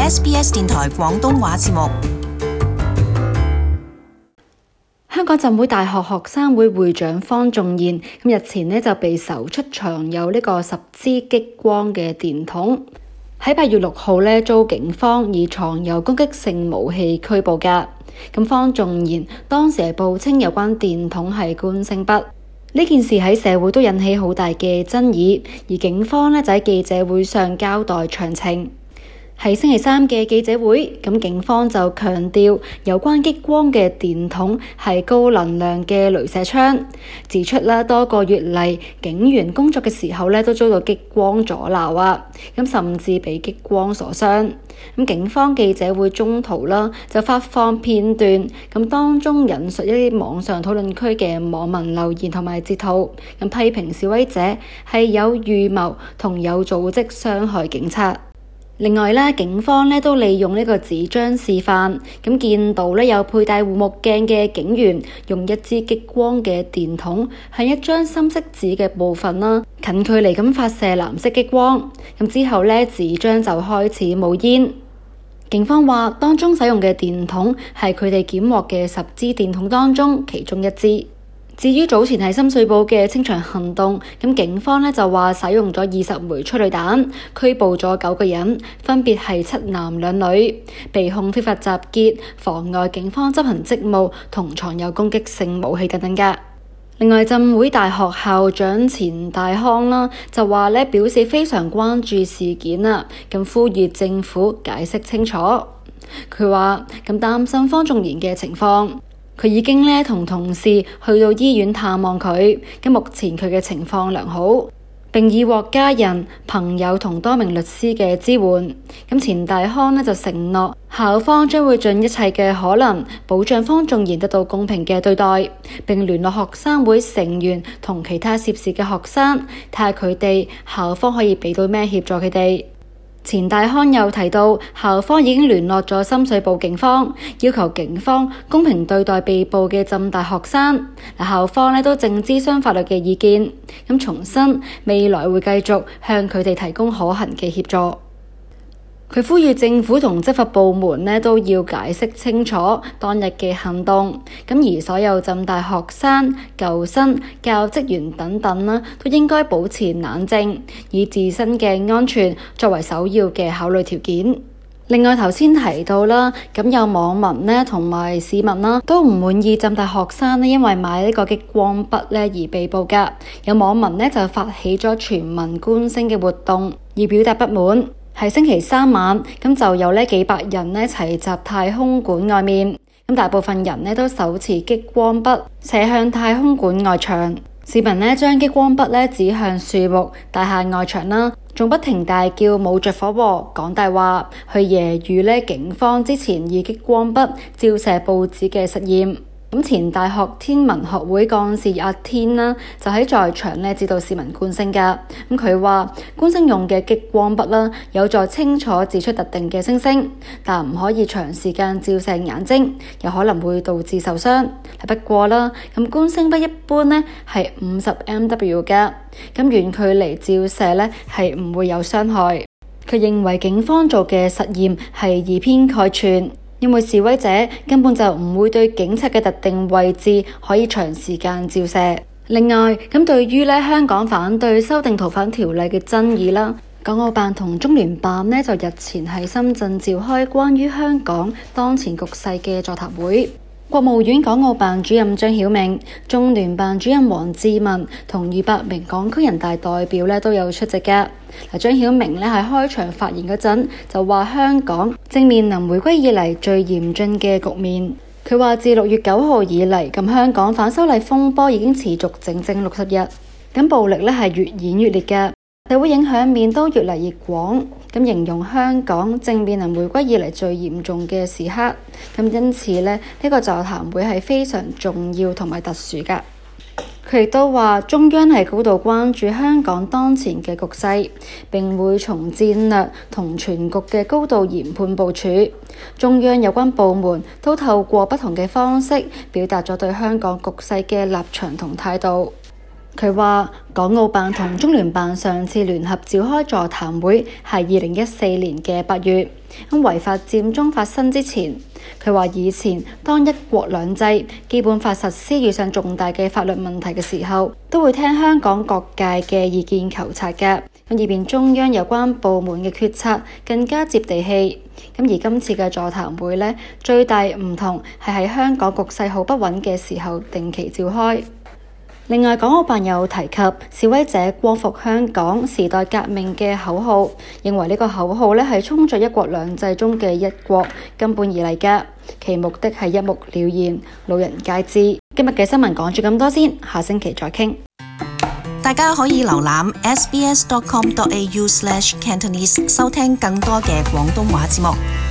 SBS 電台廣東話節目。 香港浸會大學學生會會長方仲賢日前就被搜出藏有呢個10支激光嘅電筒，喺8月6號遭警方以藏有攻擊性武器拘捕㗎。咁方仲賢當時係報稱有關電筒係觀星筆，呢件事喺社會都引起好大嘅爭議，而警方就喺記者會上交代詳情。喺星期三嘅記者會，警方就強調有關激光嘅電筒係高能量嘅鐳射槍，指出多個月嚟警員工作嘅時候都遭到激光阻撓啊，甚至被激光所傷。警方記者會中途就發放片段，當中引述一啲網上討論區嘅網民留言同埋截圖，批評示威者係有預謀同有組織傷害警察。另外警方都利用呢個紙張示範，見到有佩戴護目鏡嘅警員用一支激光嘅電筒向一張深色紙嘅部分近距離咁發射藍色激光，之後紙張就開始冒煙。警方話當中使用嘅電筒係佢哋檢獲嘅10支電筒當中其中一支。至於早前喺深水埗嘅清場行動，警方就話使用咗20枚催淚彈，拘捕咗9個人，分別係7男2女，被控非法集結、妨礙警方執行職務同藏有攻擊性武器等等㗎。另外，浸會大學校長錢大康就話表示非常關注事件呼籲政府解釋清楚。佢話擔心方仲賢嘅情況。佢已經同同事去到醫院探望佢，目前佢嘅情況良好，並已獲家人、朋友同多名律師嘅支援。錢大康就承諾校方將會盡一切嘅可能保障方仲賢得到公平嘅對待，並聯絡學生會成員同其他涉事嘅學生，睇下佢哋校方可以俾到咩協助佢哋。錢大康又提到，校方已經聯絡咗深水埗警方，要求警方公平對待被捕嘅浸大學生。校方都正諮詢法律嘅意見，重申未來會繼續向佢哋提供可行嘅協助。佢呼籲政府同執法部門都要解釋清楚當日嘅行動，而所有浸大學生、舊生、教職員等等都應該保持冷靜，以自身嘅安全作為首要嘅考慮條件。另外頭先提到有網民同埋市民都唔滿意浸大學生因為買呢個激光筆而被捕㗎。有網民就發起咗全民觀星嘅活動，以表達不滿。喺星期三晚，就有幾百人齊集太空館外面，大部分人都手持激光筆射向太空館外牆。市民將激光筆指向樹木、大廈外牆仲不停大叫冇着火喎，講大話，去揶揄警方之前以激光筆照射報紙嘅實驗。前大學天文學會幹事阿天就喺在場指導市民觀星㗎。佢話觀星用嘅激光筆有助清楚指出特定嘅星星，但唔可以長時間照射眼睛，有可能會導致受傷。不過觀星筆一般係50mW㗎，遠距離照射係唔會有傷害。佢認為警方做嘅實驗係以偏概全，因為示威者根本就唔會對警察嘅特定位置可以長時間照射。另外，對於香港反對修訂逃犯條例嘅爭議港澳辦同中聯辦就日前喺深圳召開關於香港當前局勢嘅座談會。國務院港澳辦主任張曉明、中聯辦主任王志民同200名港區人大代表都有出席㗎。張曉明喺開場發言嗰陣就話香港正面臨回歸以嚟最嚴峻嘅局面。佢話自6月9號以嚟，香港反修例風波已經持續整整60日，暴力係越演越烈嘅，社會影響面都越嚟越廣。形容香港正面臨回歸以嚟最嚴重嘅時刻。因此呢個座談會係非常重要同埋特殊㗎。佢亦都話中央係高度關注香港當前嘅局勢，並會從戰略同全局嘅高度研判部署。中央有關部門都透過不同嘅方式表達咗對香港局勢嘅立場同態度。 佢話港澳辦同中聯辦上次聯合召開座談會係2014年嘅8月，違法佔中發生之前。佢話以前當一國兩制基本法實施遇上重大嘅法律問題嘅時候，都會聽香港各界嘅意見求察嘅，以便中央有關部門嘅決策更加接地氣。而今次嘅座談會呢，最大唔同係喺香港局勢好不穩嘅時候定期召開。另外，港澳辦有提及示威者光復香港時代革命嘅口號，認為呢個口號呢係衝著一國兩制中嘅一國根本而嚟嘅，其目的係一目了然，路人皆知。今日嘅新聞講住咁多先，下星期再傾。 大家可以瀏覽 sbs.com.au/Cantonese 收聽更多嘅廣東話節目。